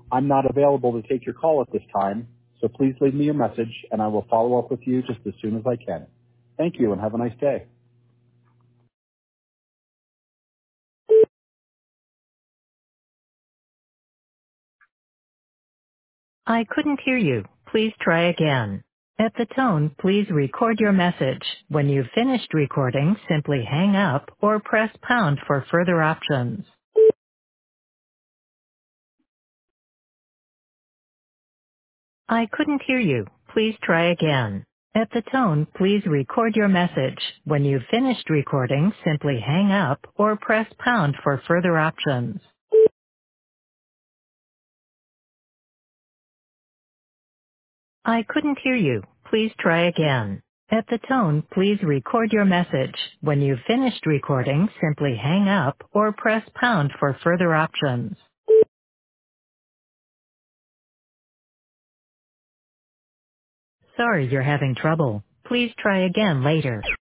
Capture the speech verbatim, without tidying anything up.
I'm not available to take your call at this time, so please leave me a message and I will follow up with you just as soon as I can. Thank you and have a nice day. I couldn't hear you. Please try again. At the tone, please record your message. When you've finished recording, simply hang up or press pound for further options. I couldn't hear you. Please try again. At the tone, please record your message. When you've finished recording, simply hang up or press pound for further options. I couldn't hear you. Please try again. At the tone, please record your message. When you've finished recording, simply hang up or press pound for further options. Sorry you're having trouble. Please try again later.